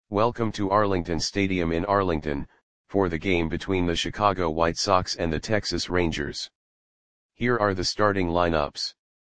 Welcome to Arlington Stadium in Arlington, for the game between the Chicago White Sox and the Texas Rangers. Here are the starting lineups.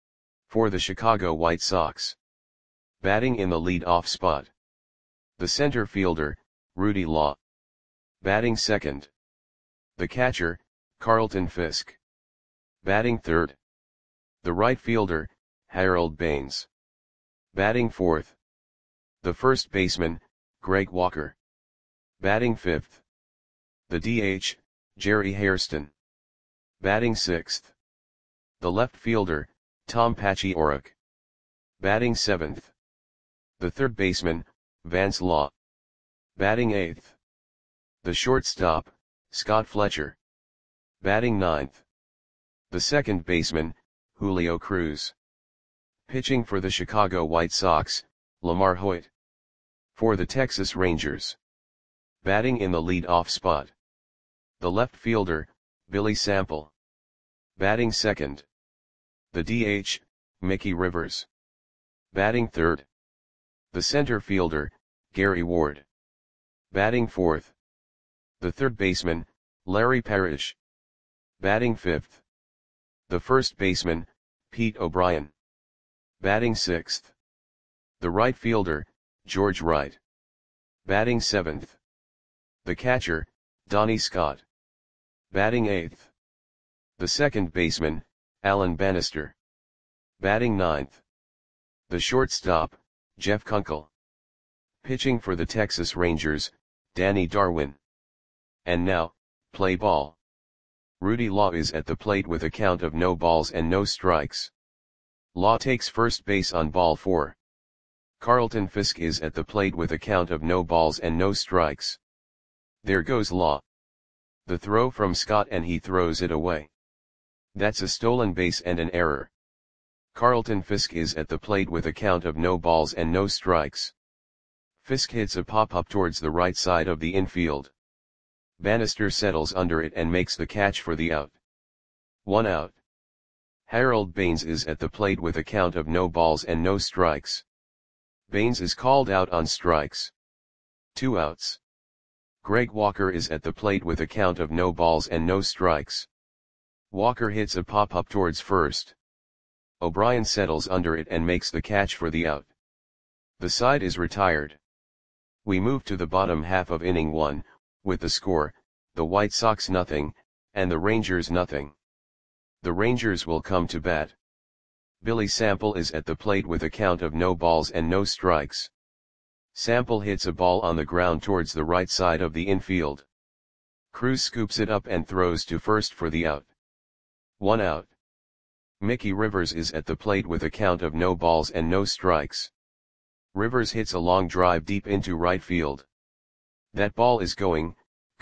For the Chicago White Sox. Batting in the lead-off spot. The center fielder, Rudy Law. Batting second. The catcher, Carlton Fisk. Batting third. The right fielder, Harold Baines. Batting fourth. The first baseman, Greg Walker. Batting fifth. The DH, Jerry Hairston. Batting sixth. The left fielder, Tom Paciorek. Batting seventh. The third baseman, Vance Law. Batting eighth. The shortstop, Scott Fletcher. Batting ninth. The second baseman, Julio Cruz. Pitching for the Chicago White Sox, Lamar Hoyt. For the Texas Rangers. Batting in the lead-off spot. The left fielder, Billy Sample. Batting second. The DH, Mickey Rivers. Batting third. The center fielder, Gary Ward. Batting fourth. The third baseman, Larry Parrish. Batting fifth. The first baseman, Pete O'Brien. Batting sixth. The right fielder, George Wright. Batting seventh. The catcher, Donnie Scott. Batting eighth. The second baseman, Alan Bannister. Batting ninth. The shortstop, Jeff Kunkel. Pitching for the Texas Rangers, Danny Darwin. And now, play ball. Rudy Law is at the plate with a count of no balls and no strikes. Law takes first base on ball 4. Carlton Fisk is at the plate with a count of no balls and no strikes. There goes Law. The throw from Scott and he throws it away. That's a stolen base and an error. Carlton Fisk is at the plate with a count of no balls and no strikes. Fisk hits a pop-up towards the right side of the infield. Bannister settles under it and makes the catch for the out. 1 out. Harold Baines is at the plate with a count of no balls and no strikes. Baines is called out on strikes. 2 outs. Greg Walker is at the plate with a count of no balls and no strikes. Walker hits a pop-up towards first. O'Brien settles under it and makes the catch for the out. The side is retired. We move to the bottom half of inning 1, with the score, the White Sox 0, and the Rangers 0. The Rangers will come to bat. Billy Sample is at the plate with a count of no balls and no strikes. Sample hits a ball on the ground towards the right side of the infield. Cruz scoops it up and throws to first for the out. 1 out. Mickey Rivers is at the plate with a count of no balls and no strikes. Rivers hits a long drive deep into right field. That ball is gone.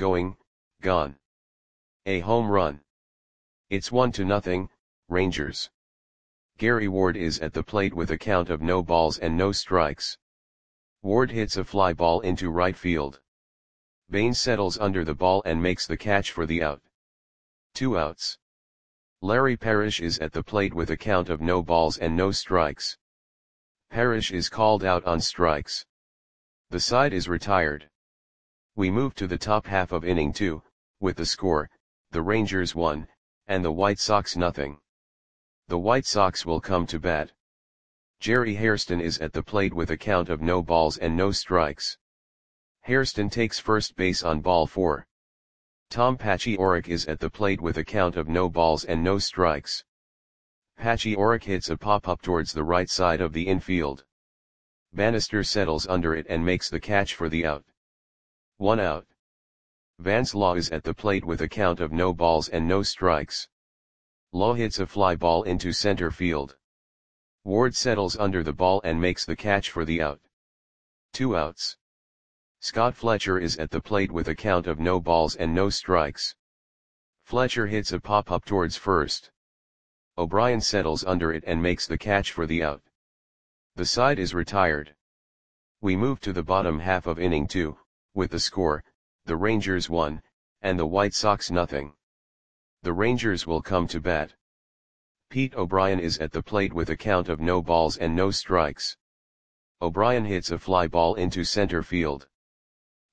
A home run. It's 1-0, Rangers. Gary Ward is at the plate with a count of no balls and no strikes. Ward hits a fly ball into right field. Baines settles under the ball and makes the catch for the out. 2 outs. Larry Parrish is at the plate with a count of no balls and no strikes. Parrish is called out on strikes. The side is retired. We move to the top half of inning 2, with the score, the Rangers 1, and the White Sox 0. The White Sox will come to bat. Jerry Hairston is at the plate with a count of no balls and no strikes. Hairston takes first base on ball 4. Tom Paciorek is at the plate with a count of no balls and no strikes. Paciorek hits a pop-up towards the right side of the infield. Bannister settles under it and makes the catch for the out. 1 out. Vance Law is at the plate with a count of no balls and no strikes. Law hits a fly ball into center field. Ward settles under the ball and makes the catch for the out. 2 outs. Scott Fletcher is at the plate with a count of no balls and no strikes. Fletcher hits a pop-up towards first. O'Brien settles under it and makes the catch for the out. The side is retired. We move to the bottom half of inning 2, with the score, the Rangers 1, and the White Sox 0. The Rangers will come to bat. Pete O'Brien is at the plate with a count of no balls and no strikes. O'Brien hits a fly ball into center field.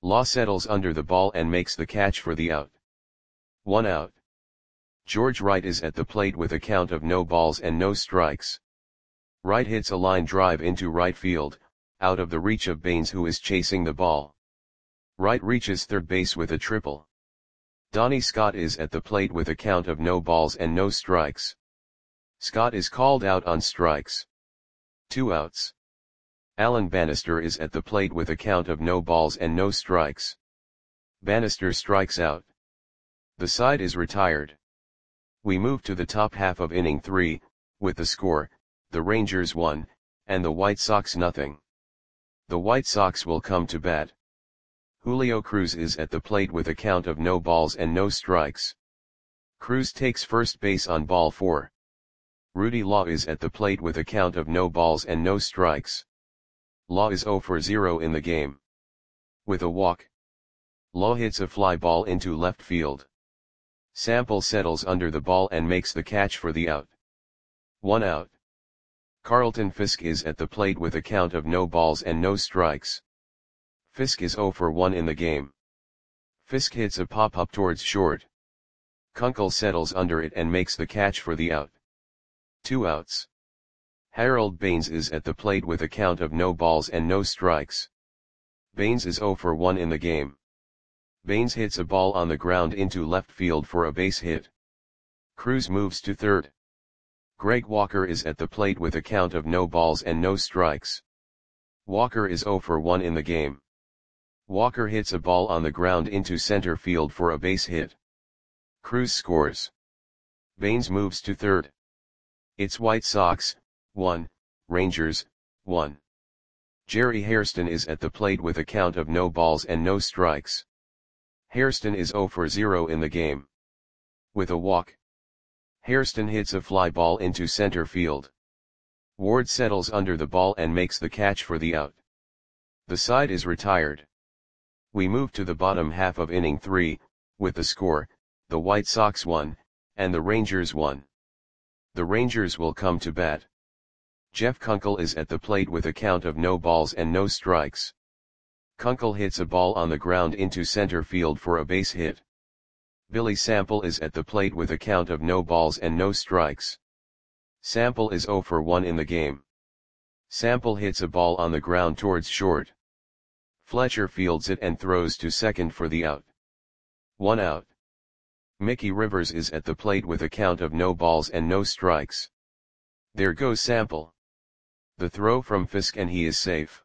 Law settles under the ball and makes the catch for the out. 1 out. George Wright is at the plate with a count of no balls and no strikes. Wright hits a line drive into right field, out of the reach of Baines, who is chasing the ball. Wright reaches third base with a triple. Donnie Scott is at the plate with a count of no balls and no strikes. Scott is called out on strikes. 2 outs. Alan Bannister is at the plate with a count of no balls and no strikes. Bannister strikes out. The side is retired. We move to the top half of inning 3, with the score, the Rangers 1, and the White Sox nothing. The White Sox will come to bat. Julio Cruz is at the plate with a count of no balls and no strikes. Cruz takes first base on ball 4. Rudy Law is at the plate with a count of no balls and no strikes. Law is 0 for 0 in the game. With a walk, Law hits a fly ball into left field. Sample settles under the ball and makes the catch for the out. 1 out. Carlton Fisk is at the plate with a count of no balls and no strikes. Fisk is 0 for 1 in the game. Fisk hits a pop-up towards short. Kunkel settles under it and makes the catch for the out. 2 outs. Harold Baines is at the plate with a count of no balls and no strikes. Baines is 0 for 1 in the game. Baines hits a ball on the ground into left field for a base hit. Cruz moves to third. Greg Walker is at the plate with a count of no balls and no strikes. Walker is 0 for 1 in the game. Walker hits a ball on the ground into center field for a base hit. Cruz scores. Baines moves to third. It's White Sox 1, Rangers 1. Jerry Hairston is at the plate with a count of no balls and no strikes. Hairston is 0 for 0 in the game. With a walk, Hairston hits a fly ball into center field. Ward settles under the ball and makes the catch for the out. The side is retired. We move to the bottom half of inning 3, with the score, the White Sox 1, and the Rangers 1. The Rangers will come to bat. Jeff Kunkel is at the plate with a count of no balls and no strikes. Kunkel hits a ball on the ground into center field for a base hit. Billy Sample is at the plate with a count of no balls and no strikes. Sample is 0 for 1 in the game. Sample hits a ball on the ground towards short. Fletcher fields it and throws to second for the out. 1 out. Mickey Rivers is at the plate with a count of no balls and no strikes. There goes Sample. The throw from Fisk and he is safe.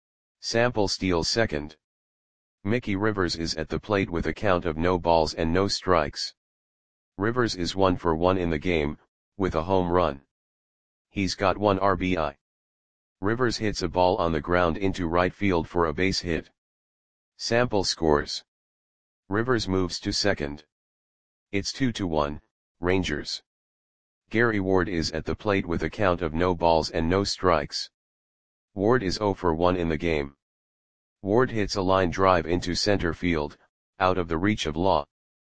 Sample steals second. Mickey Rivers is at the plate with a count of no balls and no strikes. Rivers is 1 for 1 in the game, with a home run. He's got 1 RBI. Rivers hits a ball on the ground into right field for a base hit. Sample scores. Rivers moves to second. It's 2-1, Rangers. Gary Ward is at the plate with a count of no balls and no strikes. Ward is 0 for 1 in the game. Ward hits a line drive into center field, out of the reach of Law.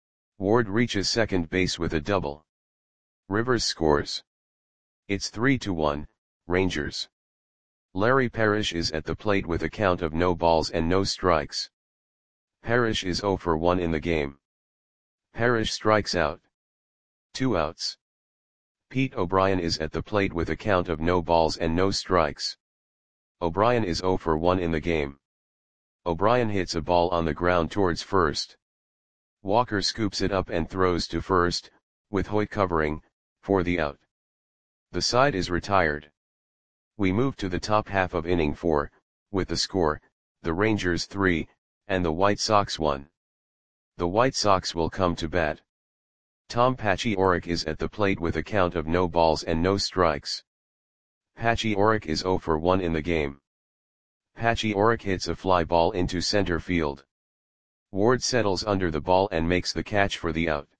Ward reaches second base with a double. Rivers scores. It's 3-1, Rangers. Larry Parrish is at the plate with a count of no balls and no strikes. Parrish is 0 for 1 in the game. Parrish strikes out. 2 outs. Pete O'Brien is at the plate with a count of no balls and no strikes. O'Brien is 0 for 1 in the game. O'Brien hits a ball on the ground towards first. Walker scoops it up and throws to first, with Hoyt covering, for the out. The side is retired. We move to the top half of inning 4, with the score, the Rangers 3, and the White Sox 1. The White Sox will come to bat. Tom Paciorek is at the plate with a count of no balls and no strikes. Paciorek is 0 for 1 in the game. Paciorek hits a fly ball into center field. Ward settles under the ball and makes the catch for the out.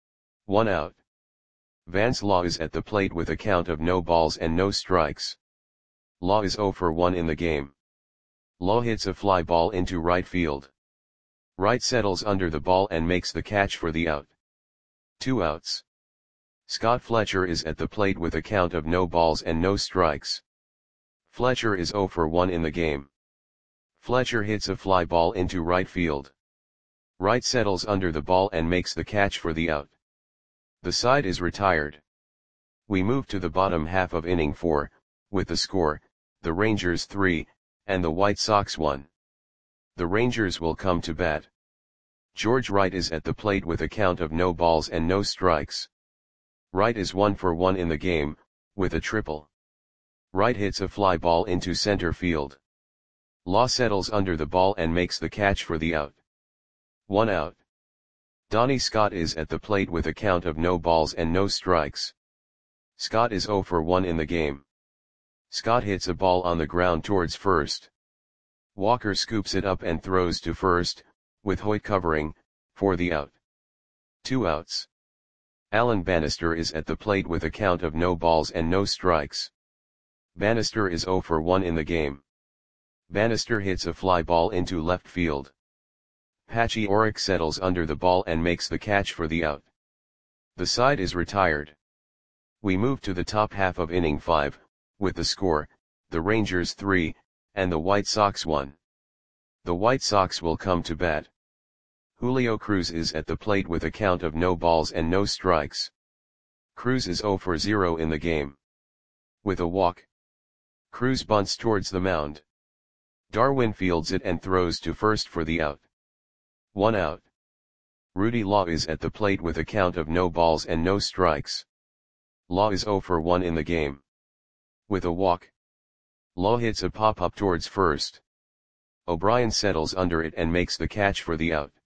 1 out. Vance Law is at the plate with a count of no balls and no strikes. Law is 0 for 1 in the game. Law hits a fly ball into right field. Wright settles under the ball and makes the catch for the out. 2 outs. Scott Fletcher is at the plate with a count of no balls and no strikes. Fletcher is 0 for 1 in the game. Fletcher hits a fly ball into right field. Wright settles under the ball and makes the catch for the out. The side is retired. We move to the bottom half of inning 4, with the score, the Rangers 3, and the White Sox 1. The Rangers will come to bat. George Wright is at the plate with a count of no balls and no strikes. Wright is 1 for 1 in the game, with a triple. Wright hits a fly ball into center field. Law settles under the ball and makes the catch for the out. 1 out. Donnie Scott is at the plate with a count of no balls and no strikes. Scott is 0 for 1 in the game. Scott hits a ball on the ground towards first. Walker scoops it up and throws to first, with Hoyt covering, for the out. 2 outs. Alan Bannister is at the plate with a count of no balls and no strikes. Bannister is 0 for 1 in the game. Bannister hits a fly ball into left field. Patchy Orrick settles under the ball and makes the catch for the out. The side is retired. We move to the top half of inning 5, with the score, the Rangers 3, and the White Sox 1. The White Sox will come to bat. Julio Cruz is at the plate with a count of no balls and no strikes. Cruz is 0 for 0 in the game. With a walk, Cruz bunts towards the mound. Darwin fields it and throws to first for the out. 1 out. Rudy Law is at the plate with a count of no balls and no strikes. Law is 0 for 1 in the game. With a walk, Law hits a pop-up towards first. O'Brien settles under it and makes the catch for the out.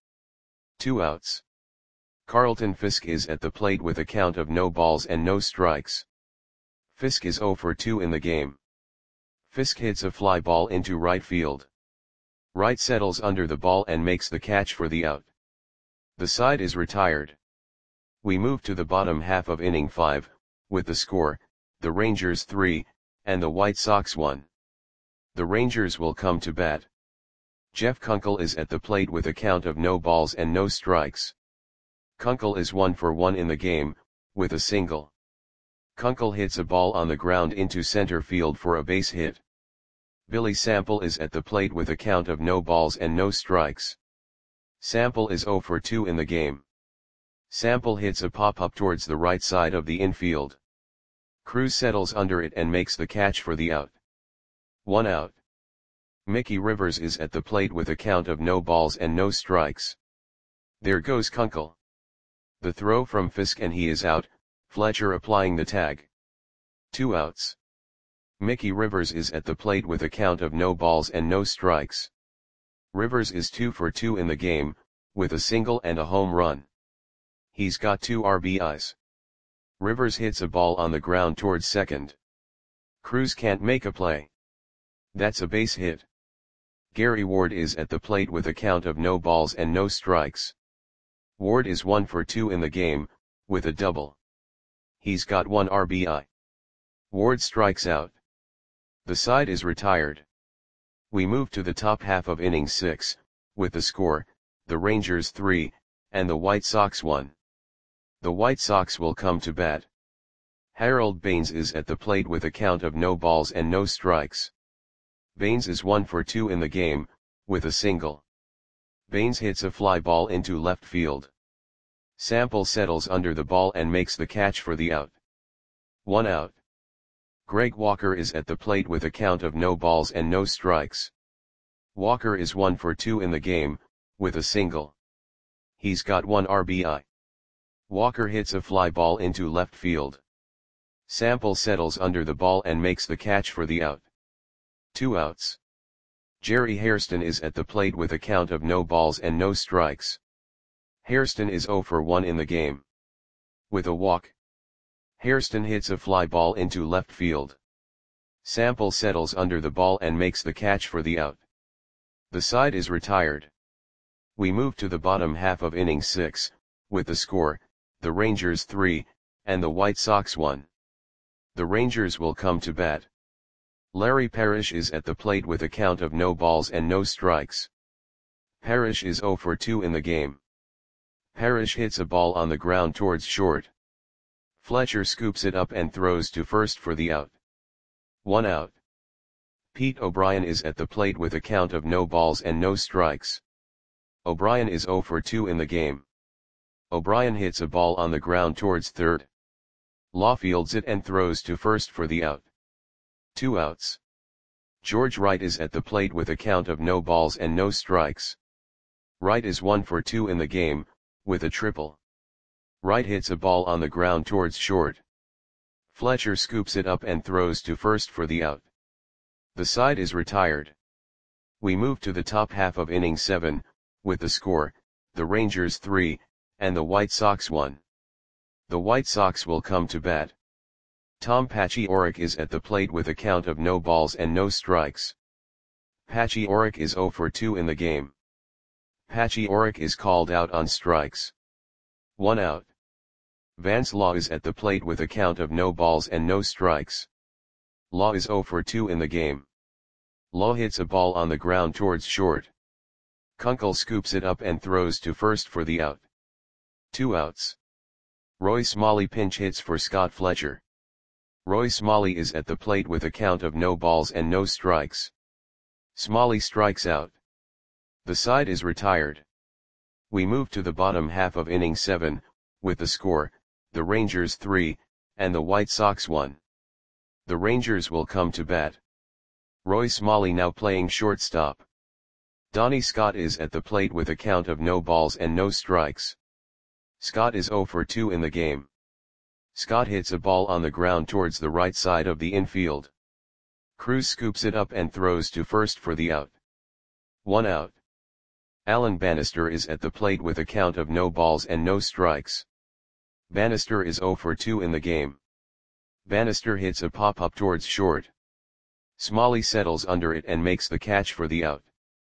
2 outs. Carlton Fisk is at the plate with a count of no balls and no strikes. Fisk is 0 for 2 in the game. Fisk hits a fly ball into right field. Wright settles under the ball and makes the catch for the out. The side is retired. We move to the bottom half of inning 5, with the score, the Rangers 3, and the White Sox 1. The Rangers will come to bat. Jeff Kunkel is at the plate with a count of no balls and no strikes. Kunkel is 1 for 1 in the game, with a single. Kunkel hits a ball on the ground into center field for a base hit. Billy Sample is at the plate with a count of no balls and no strikes. Sample is 0 for 2 in the game. Sample hits a pop-up towards the right side of the infield. Cruz settles under it and makes the catch for the out. 1 out. Mickey Rivers is at the plate with a count of no balls and no strikes. There goes Kunkel. The throw from Fisk and he is out, Fletcher applying the tag. 2 outs. Mickey Rivers is at the plate with a count of no balls and no strikes. Rivers is 2 for 2 in the game, with a single and a home run. He's got 2 RBIs. Rivers hits a ball on the ground towards second. Cruz can't make a play. That's a base hit. Gary Ward is at the plate with a count of no balls and no strikes. Ward is 1 for 2 in the game, with a double. He's got 1 RBI. Ward strikes out. The side is retired. We move to the top half of inning 6, with the score, the Rangers 3, and the White Sox 1. The White Sox will come to bat. Harold Baines is at the plate with a count of no balls and no strikes. Baines is 1 for 2 in the game, with a single. Baines hits a fly ball into left field. Sample settles under the ball and makes the catch for the out. 1 out. Greg Walker is at the plate with a count of no balls and no strikes. Walker is 1 for 2 in the game, with a single. He's got 1 RBI. Walker hits a fly ball into left field. Sample settles under the ball and makes the catch for the out. 2 outs. Jerry Hairston is at the plate with a count of no balls and no strikes. Hairston is 0 for 1 in the game. With a walk, Hairston hits a fly ball into left field. Sample settles under the ball and makes the catch for the out. The side is retired. We move to the bottom half of inning 6, with the score, the Rangers 3, and the White Sox 1. The Rangers will come to bat. Larry Parrish is at the plate with a count of no balls and no strikes. Parrish is 0 for 2 in the game. Parrish hits a ball on the ground towards short. Fletcher scoops it up and throws to first for the out. 1 out. Pete O'Brien is at the plate with a count of no balls and no strikes. O'Brien is 0 for 2 in the game. O'Brien hits a ball on the ground towards third. Law fields it and throws to first for the out. 2 outs. George Wright is at the plate with a count of no balls and no strikes. Wright is 1 for 2 in the game, with a triple. Wright hits a ball on the ground towards short. Fletcher scoops it up and throws to first for the out. The side is retired. We move to the top half of inning 7, with the score, the Rangers 3, and the White Sox 1. The White Sox will come to bat. Tom Paciorek is at the plate with a count of no balls and no strikes. Paciorek is 0 for 2 in the game. Paciorek is called out on strikes. 1 out. Vance Law is at the plate with a count of no balls and no strikes. Law is 0 for 2 in the game. Law hits a ball on the ground towards short. Kunkel scoops it up and throws to first for the out. 2 outs. Roy Smalley pinch hits for Scott Fletcher. Roy Smalley is at the plate with a count of no balls and no strikes. Smalley strikes out. The side is retired. We move to the bottom half of inning 7, with the score, the Rangers 3, and the White Sox 1. The Rangers will come to bat. Roy Smalley now playing shortstop. Donnie Scott is at the plate with a count of no balls and no strikes. Scott is 0 for 2 in the game. Scott hits a ball on the ground towards the right side of the infield. Cruz scoops it up and throws to first for the out. 1 out. Alan Bannister is at the plate with a count of no balls and no strikes. Bannister is 0 for 2 in the game. Bannister hits a pop-up towards short. Smalley settles under it and makes the catch for the out.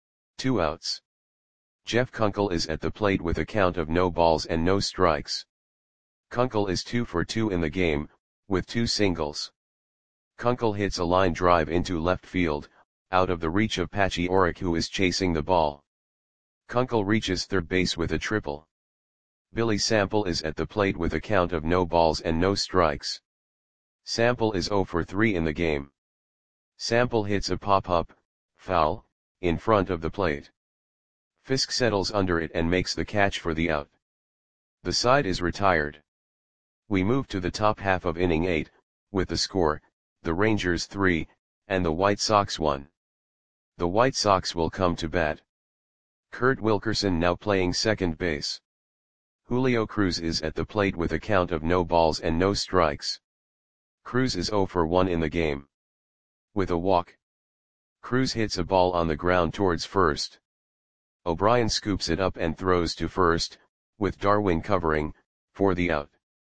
2 outs. Jeff Kunkel is at the plate with a count of no balls and no strikes. Kunkel is 2 for 2 in the game, with 2 singles. Kunkel hits a line drive into left field, out of the reach of Paciorek, who is chasing the ball. Kunkel reaches third base with a triple. Billy Sample is at the plate with a count of no balls and no strikes. Sample is 0 for 3 in the game. Sample hits a pop-up, foul, in front of the plate. Fisk settles under it and makes the catch for the out. The side is retired. We move to the top half of inning 8, with the score, the Rangers 3, and the White Sox 1. The White Sox will come to bat. Kurt Wilkerson now playing second base. Julio Cruz is at the plate with a count of no balls and no strikes. Cruz is 0 for 1 in the game. With a walk. Cruz hits a ball on the ground towards first. O'Brien scoops it up and throws to first, with Darwin covering, for the out.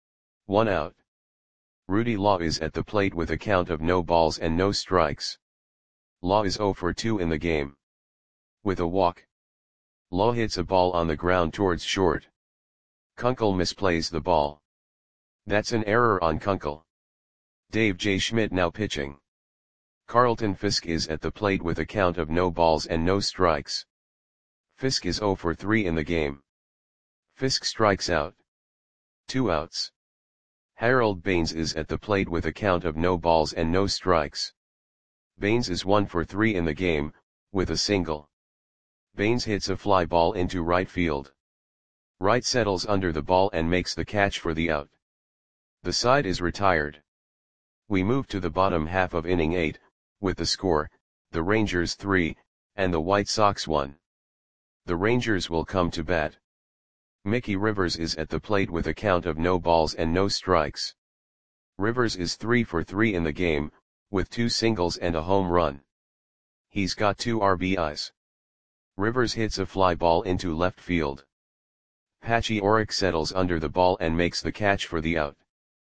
1 out. Rudy Law is at the plate with a count of no balls and no strikes. Law is 0 for 2 in the game. With a walk. Law hits a ball on the ground towards short. Kunkel misplays the ball. That's an error on Kunkel. Dave J. Schmidt now pitching. Carlton Fisk is at the plate with a count of no balls and no strikes. Fisk is 0 for 3 in the game. Fisk strikes out. 2 outs. Harold Baines is at the plate with a count of no balls and no strikes. Baines is 1 for 3 in the game, with a single. Baines hits a fly ball into right field. Wright settles under the ball and makes the catch for the out. The side is retired. We move to the bottom half of inning 8, with the score, the Rangers 3, and the White Sox 1. The Rangers will come to bat. Mickey Rivers is at the plate with a count of no balls and no strikes. Rivers is 3 for 3 in the game, with 2 singles and a home run. He's got 2 RBIs. Rivers hits a fly ball into left field. Paciorek settles under the ball and makes the catch for the out.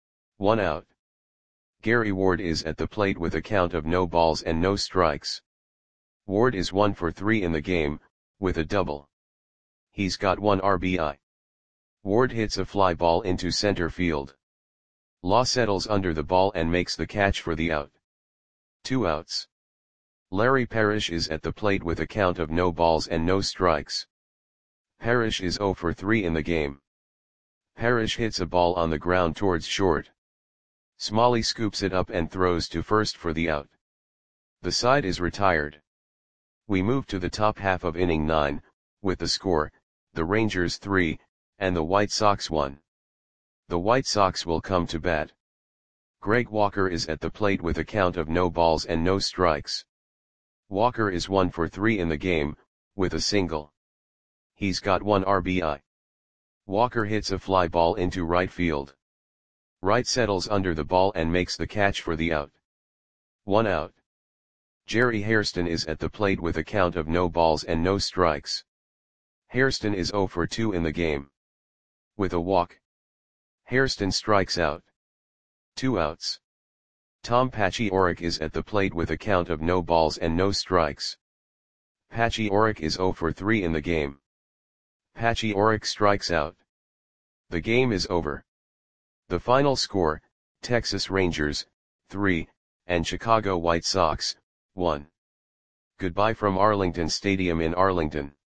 1 out. Gary Ward is at the plate with a count of no balls and no strikes. Ward is 1 for 3 in the game, with a double. He's got 1 RBI. Ward hits a fly ball into center field. Law settles under the ball and makes the catch for the out. 2 outs. Larry Parrish is at the plate with a count of no balls and no strikes. Parrish is 0 for 3 in the game. Parrish hits a ball on the ground towards short. Smalley scoops it up and throws to first for the out. The side is retired. We move to the top half of inning 9, with the score, the Rangers 3, and the White Sox 1. The White Sox will come to bat. Greg Walker is at the plate with a count of no balls and no strikes. Walker is 1 for 3 in the game, with a single. He's got 1 RBI. Walker hits a fly ball into right field. Wright settles under the ball and makes the catch for the out. 1 out. Jerry Hairston is at the plate with a count of no balls and no strikes. Hairston is 0 for 2 in the game. With a walk. Hairston strikes out. 2 outs. Tom Paciorek is at the plate with a count of no balls and no strikes. Paciorek is 0 for 3 in the game. Paciorek strikes out. The game is over. The final score, Texas Rangers, 3, and Chicago White Sox, 1. Goodbye from Arlington Stadium in Arlington.